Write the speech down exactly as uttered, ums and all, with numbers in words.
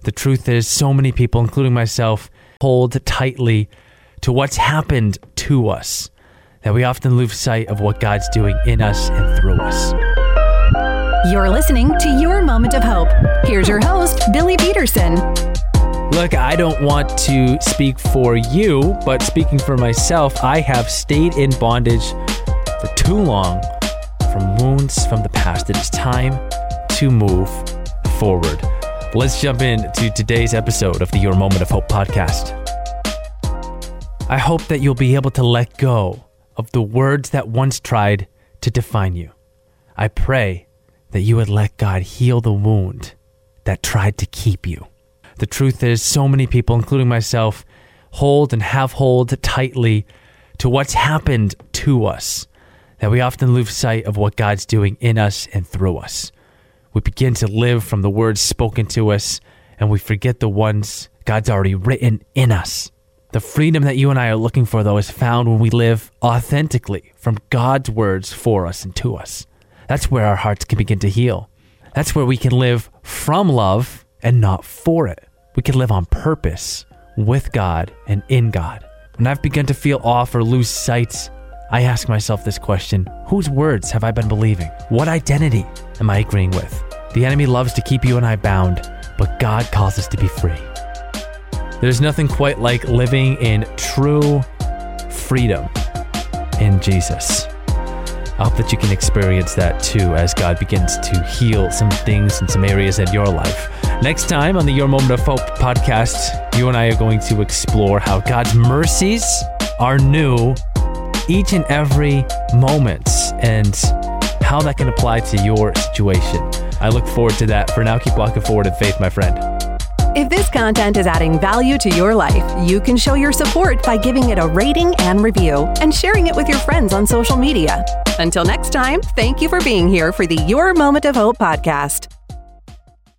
The truth is, so many people, including myself, hold tightly to what's happened to us, that we often lose sight of what God's doing in us and through us. You're listening to Your Moment of Hope. Here's your host, Billy Peterson. Look, I don't want to speak for you, but speaking for myself, I have stayed in bondage for too long from wounds from the past. It is time to move forward. Let's jump into today's episode of the Your Moment of Hope podcast. I hope that you'll be able to let go of the words that once tried to define you. I pray that you would let God heal the wound that tried to keep you. The truth is, so many people, including myself, hold and have hold tightly to what's happened to us, that we often lose sight of what God's doing in us and through us. We begin to live from the words spoken to us, and we forget the ones God's already written in us. The freedom that you and I are looking for, though, is found when we live authentically from God's words for us and to us. That's where our hearts can begin to heal. That's where we can live from love and not for it. We can live on purpose with God and in God. When I've begun to feel off or lose sight, I ask myself this question: whose words have I been believing? What identity am I agreeing with? The enemy loves to keep you and I bound, but God calls us to be free. There's nothing quite like living in true freedom in Jesus. I hope that you can experience that too as God begins to heal some things in some areas in your life. Next time on the Your Moment of Hope podcast, you and I are going to explore how God's mercies are new each and every moment and how that can apply to your situation. I look forward to that. For now, keep walking forward in faith, my friend. If this content is adding value to your life, you can show your support by giving it a rating and review and sharing it with your friends on social media. Until next time, thank you for being here for the Your Moment of Hope podcast.